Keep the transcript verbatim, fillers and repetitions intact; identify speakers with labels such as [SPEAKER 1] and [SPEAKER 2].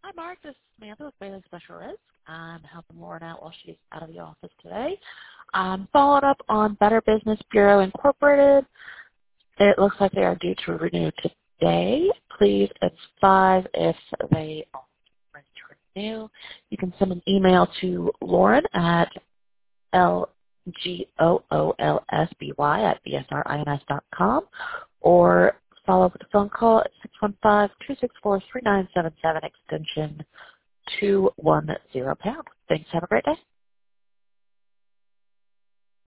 [SPEAKER 1] Hi, Mark. This is Samantha with Bailey Special Risk. I'm helping Lauren out while she's out of the office today. Um, following up on Better Business Bureau Incorporated. It looks like they are due to renew today. Please advise if they are ready to renew. You can send an email to Lauren at L G O O L S B Y at B S R I N S dot com or follow up with a phone call at six one five, two six four, three nine seven seven extension two one zero pound. Thanks. Have a great day.